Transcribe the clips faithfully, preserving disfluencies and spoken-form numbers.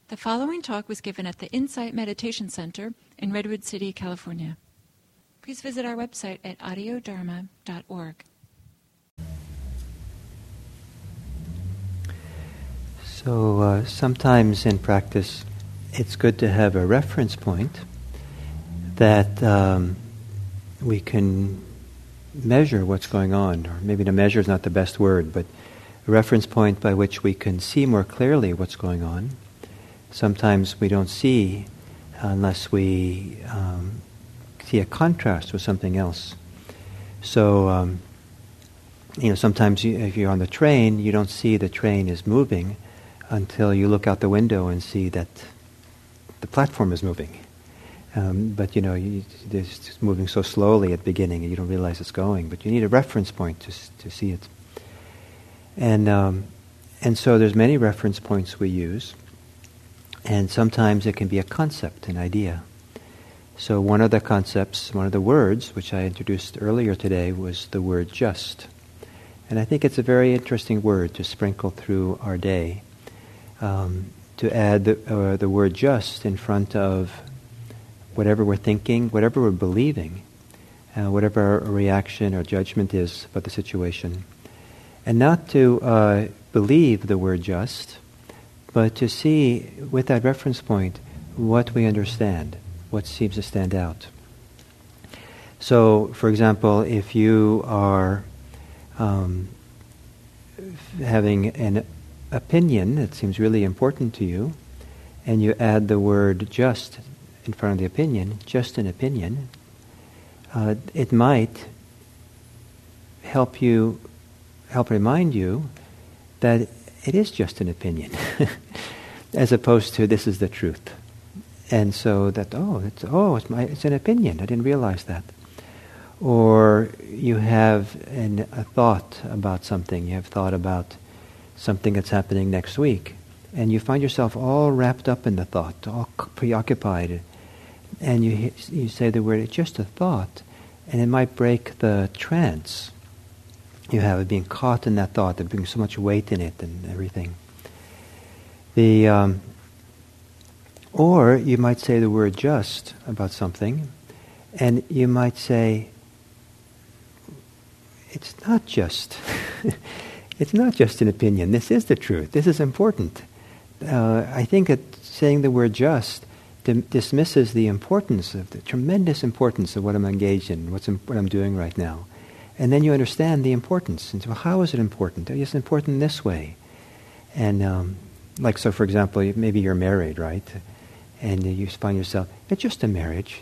The following talk was given at the Insight Meditation Center in Redwood City, California. Please visit our website at audio dharma dot org. So uh, sometimes in practice, it's good to have a reference point that um, we can measure what's going on, or maybe to measure is not the best word, but a reference point by which we can see more clearly what's going on. Sometimes we don't see unless we um, see a contrast with something else. So, um, you know, sometimes you, if you're on the train, you don't see the train is moving until you look out the window and see that the platform is moving. Um, but, you know, you, it's just moving so slowly at the beginning and you don't realize it's going. But you need a reference point to to see it. And um, and so there's many reference points we use. And sometimes it can be a concept, an idea. So one of the concepts, one of the words, which I introduced earlier today, was the word just. And I think it's a very interesting word to sprinkle through our day. Um, to add the, uh, the word just in front of whatever we're thinking, whatever we're believing, uh, whatever our reaction or judgment is about the situation. And not to uh, believe the word just, but to see, with that reference point, what we understand, what seems to stand out. So, for example, if you are um, having an opinion that seems really important to you, and you add the word just in front of the opinion, just an opinion, uh, it might help you, help remind you that it is just an opinion, as opposed to this is the truth. And so that, oh, it's, oh, it's, my, it's an opinion, I didn't realize that. Or you have an, a thought about something, you have thought about something that's happening next week, and you find yourself all wrapped up in the thought, all preoccupied, and you you say the word, it's just a thought, and it might break the trance you have of being caught in that thought, of being so much weight in it and everything. The um, or you might say the word just about something, and you might say, it's not just, it's not just an opinion, this is the truth, this is important. Uh, I think that saying the word just dim- dismisses the importance of the tremendous importance of what I'm engaged in, what's im- what I'm doing right now. And then you understand the importance. And so how is it important? It's important in this way. And um, like, so for example, maybe you're married, right? And you find yourself, it's just a marriage.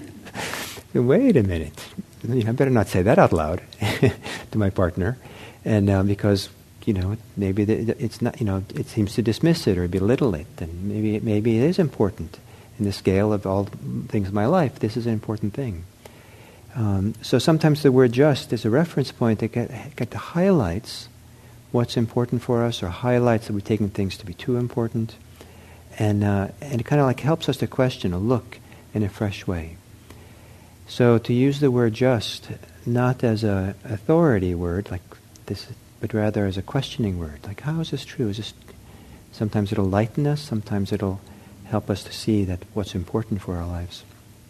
Wait a minute. You know, I better not say that out loud to my partner. And uh, because, you know, maybe the, it's not, you know, it seems to dismiss it or belittle it. And maybe, maybe it is important. In the scale of all things in my life, this is an important thing. Um, so sometimes the word just is a reference point that get, get highlights what's important for us, or highlights that we're taking things to be too important, and uh, and it kind of like helps us to question or look in a fresh way. So to use the word just not as a authority word like this, but rather as a questioning word, like how is this true? Is this? Sometimes it'll lighten us. Sometimes it'll help us to see that what's important for our lives.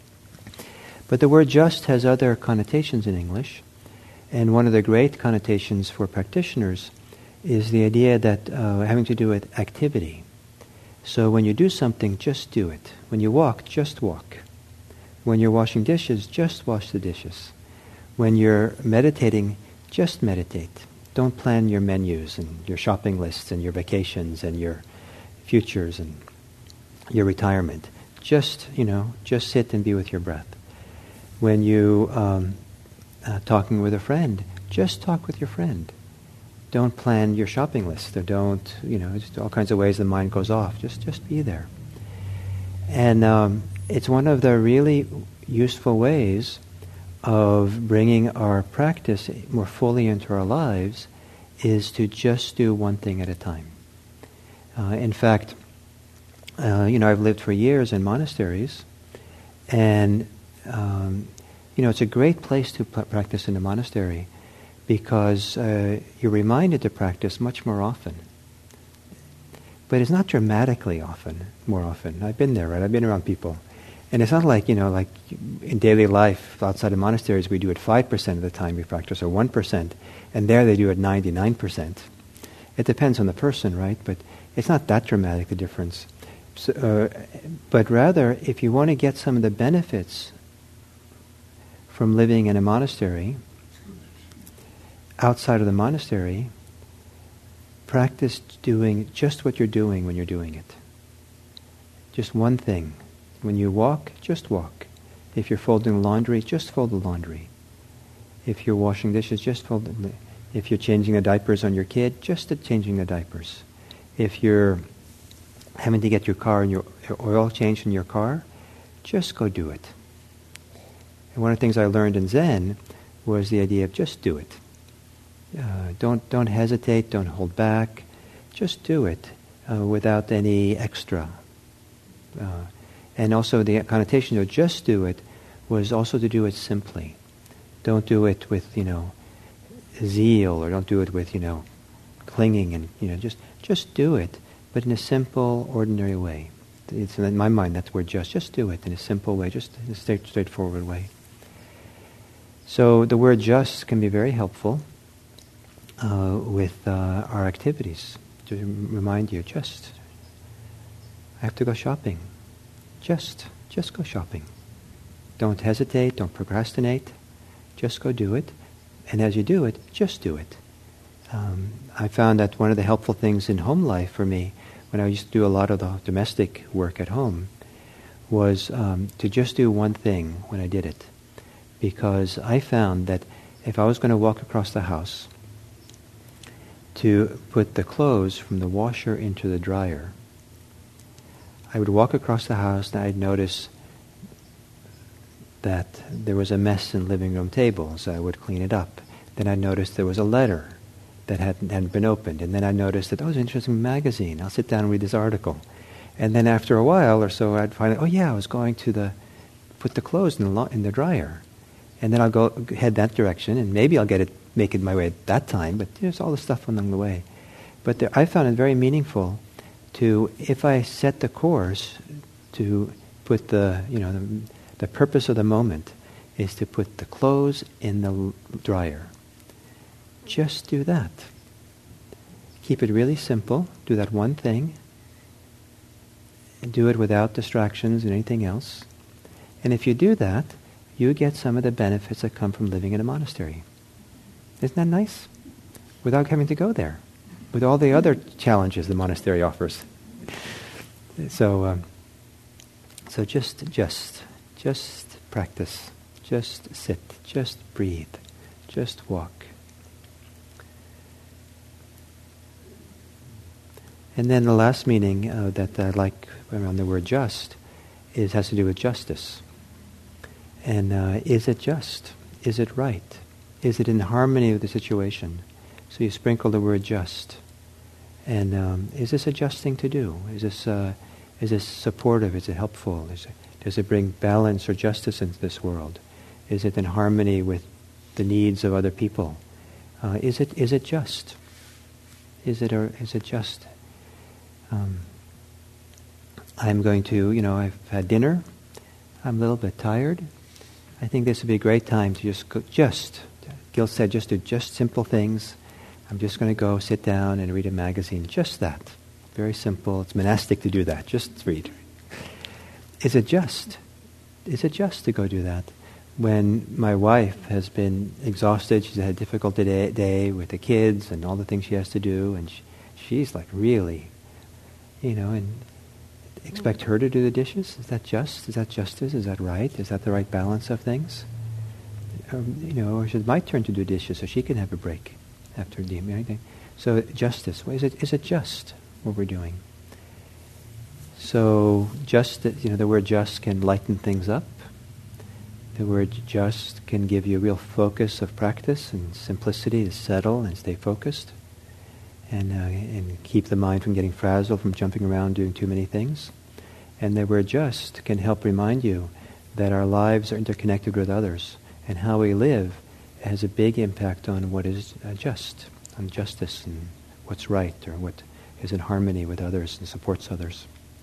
But the word just has other connotations in English, and one of the great connotations for practitioners is the idea that uh, having to do with activity. So when you do something, just do it. When you walk, just walk. When you're washing dishes, just wash the dishes. When you're meditating, just meditate. Don't plan your menus and your shopping lists and your vacations and your futures and your retirement. Just, you know, just sit and be with your breath. When you um, uh, talking with a friend, just talk with your friend. Don't plan your shopping list, or don't, you know, just all kinds of ways the mind goes off. Just, just be there. And um, it's one of the really useful ways of bringing our practice more fully into our lives, is to just do one thing at a time. Uh, in fact, uh, you know, I've lived for years in monasteries, and Um, you know, it's a great place to p- practice in a monastery, because uh, you're reminded to practice much more often. but it's not dramatically often, more often. I've been there, right? I've been around people. And it's not like, you know, like in daily life outside of monasteries, we do it five percent of the time we practice, or one percent, and there they do it ninety-nine percent. It depends on the person, right? But it's not that dramatic, the difference. So, uh, but rather, if you want to get some of the benefits from living in a monastery, outside of the monastery, practice doing just what you're doing when you're doing it. Just one thing. When you walk, just walk. If you're folding laundry, just fold the laundry. If you're washing dishes, just fold the... If you're changing the diapers on your kid, just changing the diapers. If you're having to get your car and your oil changed in your car, just go do it. And one of the things I learned in Zen was the idea of just do it. Uh, don't don't hesitate, don't hold back. Just do it uh, without any extra. Uh, and also the connotation of just do it was also to do it simply. Don't do it with, you know, zeal, or don't do it with, you know, clinging, and, you know, just just do it, but in a simple, ordinary way. It's in my mind, that's where just just do it in a simple way, just in a straight, straightforward way. So the word just can be very helpful uh, with uh, our activities. To remind you, just I have to go shopping. Just just go shopping. Don't hesitate. Don't procrastinate. Just go do it. And as you do it, just do it. Um, I found that one of the helpful things in home life for me, when I used to do a lot of the domestic work at home, was um, to just do one thing when I did it. Because I found that if I was going to walk across the house to put the clothes from the washer into the dryer, I would walk across the house and I'd notice that there was a mess in the living room table, so I would clean it up. Then I noticed there was a letter that hadn't, hadn't been opened, and then I noticed that, oh, it's an interesting magazine. I'll sit down and read this article. And then after a while or so, I'd find, oh yeah, I was going to the put the clothes in the lo- in the dryer, and then I'll go head that direction, and maybe I'll get it, make it my way at that time. But there's all the stuff along the way. But there, I found it very meaningful to, if I set the course to put the, you know, the, the purpose of the moment is to put the clothes in the l- dryer. Just do that. Keep it really simple. Do that one thing. And do it without distractions and anything else. And if you do that, you get some of the benefits that come from living in a monastery. Isn't that nice? Without having to go there. With all the other challenges the monastery offers. So, um, so just, just, just practice. Just sit. Just breathe. Just walk. And then the last meaning uh, that I like around the word just is has to do with justice. And uh, is it just? Is it right? Is it in harmony with the situation? So you sprinkle the word just. And um, is this a just thing to do? Is this uh, is this supportive? Is it helpful? Is it, does it bring balance or justice into this world? Is it in harmony with the needs of other people? Uh, is it is it just? Is it or is it just? Um, I'm going to, you know, I've had dinner. I'm a little bit tired. I think this would be a great time to just go, just, Gil said, just do just simple things. I'm just going to go sit down and read a magazine. Just that. Very simple. It's monastic to do that. Just read. Is it just? Is it just to go do that? When my wife has been exhausted, she's had a difficult day, day with the kids and all the things she has to do, and she, she's like really, you know, and expect her to do the dishes? Is that just? Is that justice? Is that right? Is that the right balance of things? Um, you know, or is it my turn to do dishes so she can have a break after doing anything? So justice. Well, is it is it just what we're doing? So just, you know, the word just can lighten things up. The word just can give you a real focus of practice and simplicity to settle and stay focused. And, uh, and keep the mind from getting frazzled, from jumping around doing too many things. And the word just can help remind you that our lives are interconnected with others, and how we live has a big impact on what is uh, just, on justice and what's right, or what is in harmony with others and supports others.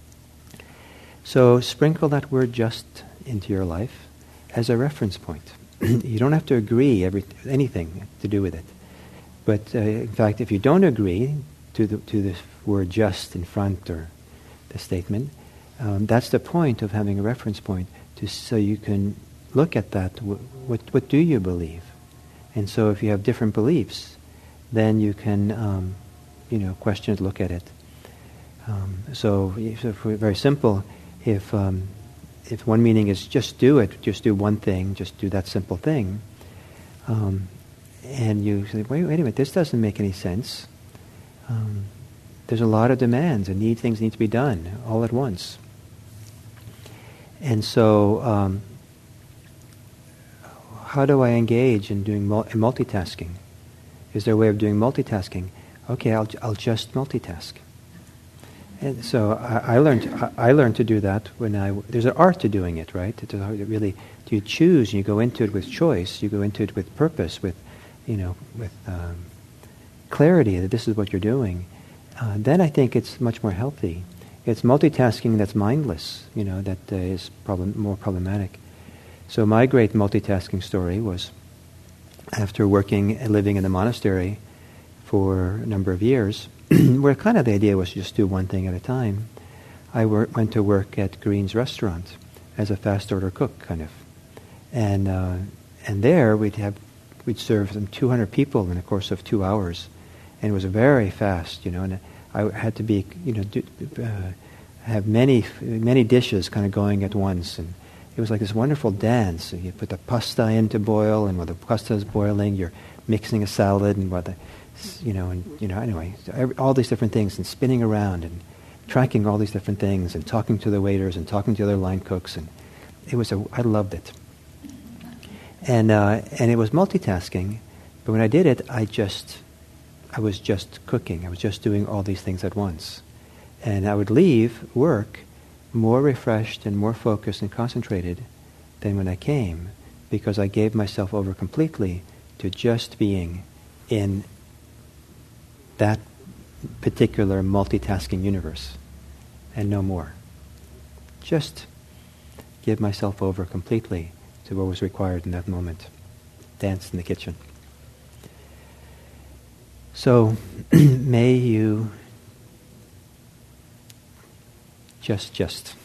So sprinkle that word just into your life as a reference point. You don't have to agree every anything to do with it. But uh, in fact, if you don't agree to the to the word just in front or the statement, um, that's the point of having a reference point, to so you can look at that. What, what what do you believe? And so if you have different beliefs, then you can um, you know question it, look at it. Um, so, if we're very simple, if um, if one meaning is just do it, just do one thing, just do that simple thing, um, and you say, wait, wait a minute, this doesn't make any sense. Um, there's a lot of demands and need things need to be done all at once. And so, um, how do I engage in doing mul- in multitasking? Is there a way of doing multitasking? Okay, I'll I'll just multitask. And so I, I learned I, I learned to do that when I there's an art to doing it, right? To, to really, do you choose? You go into it with choice. You go into it with purpose, with you know, with um, clarity that this is what you're doing. Uh, then I think it's much more healthy. It's multitasking that's mindless, you know, that uh, is problem more problematic. So my great multitasking story was after working and living in the monastery for a number of years, where kind of the idea was to just do one thing at a time. I wor- went to work at Green's restaurant as a fast order cook, kind of, and uh, and there we'd have we'd serve them two hundred people in the course of two hours, and it was very fast, you know. And I had to be, you know, do, uh, have many many dishes kind of going at once, and it was like this wonderful dance. So you put the pasta in to boil, and while the pasta is boiling, you're mixing a salad, and while the you know, and you know, anyway, so every, all these different things, and spinning around, and tracking all these different things, and talking to the waiters, and talking to other line cooks, and it was a, I loved it, and uh, and it was multitasking, but when I did it, I just, I was just cooking, I was just doing all these things at once, and I would leave work more refreshed and more focused and concentrated than when I came, because I gave myself over completely to just being in that particular multitasking universe, and no more. Just give myself over completely to what was required in that moment. Dance in the kitchen. So, may you just, just,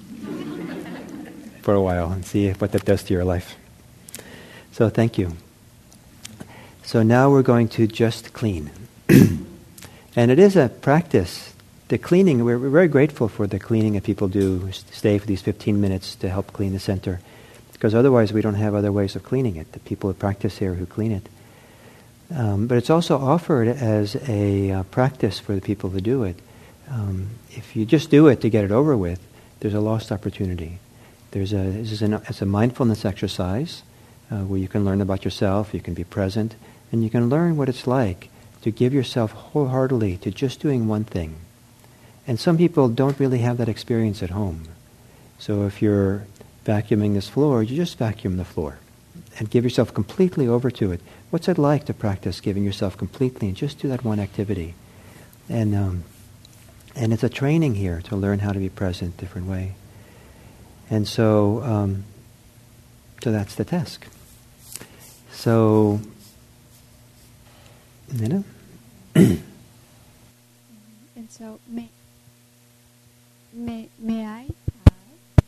for a while, and see what that does to your life. So, thank you. So now we're going to just clean. And it is a practice. The cleaning, we're, we're very grateful for the cleaning that people do, stay for these fifteen minutes to help clean the center, because otherwise we don't have other ways of cleaning it, the people who practice here who clean it. Um, but it's also offered as a uh, practice for the people who do it. Um, if you just do it to get it over with, there's a lost opportunity. There's a, this is an, it's a mindfulness exercise uh, where you can learn about yourself, you can be present, and you can learn what it's like to give yourself wholeheartedly to just doing one thing. And some people don't really have that experience at home. So if you're vacuuming this floor, you just vacuum the floor and give yourself completely over to it. What's it like to practice giving yourself completely and just do that one activity? And um, and it's a training here to learn how to be present a different way. And so, um, so that's the task. So, you know. And so, may may may I have,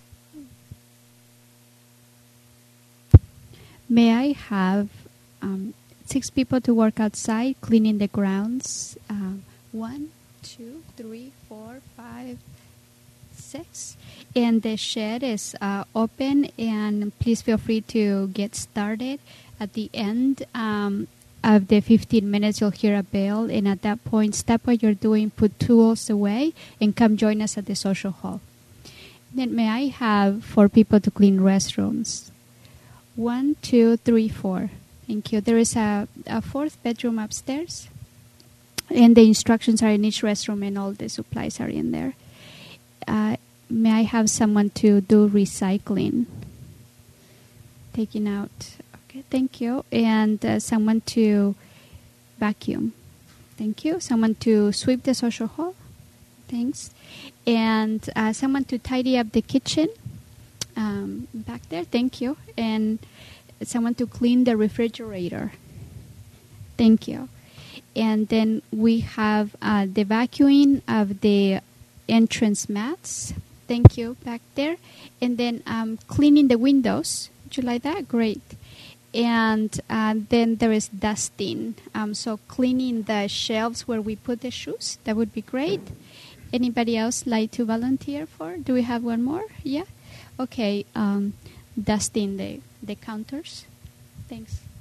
may I have um, six people to work outside cleaning the grounds? Um, one, two, three, four, five, six, and the shed is uh, open. And please feel free to get started. At the end um, of the fifteen minutes, you'll hear a bell, and at that point, stop what you're doing, put tools away, and come join us at the social hall. Then may I have four people to clean restrooms? One, two, three, four. Thank you. There is a, a fourth bedroom upstairs, and the instructions are in each restroom, and all the supplies are in there. Uh, may I have someone to do recycling? Taking out... Okay, thank you. And uh, someone to vacuum. Thank you. Someone to sweep the social hall. Thanks. And uh, someone to tidy up the kitchen um, back there. Thank you. And someone to clean the refrigerator. Thank you. And then we have uh, the vacuuming of the entrance mats. Thank you back there. And then um, cleaning the windows. Would you like that? Great. And uh, then there is dusting. Um, so cleaning the shelves where we put the shoes. That would be great. Anybody else like to volunteer for? Do we have one more? Yeah? Okay. Um, dusting the, the counters. Thanks.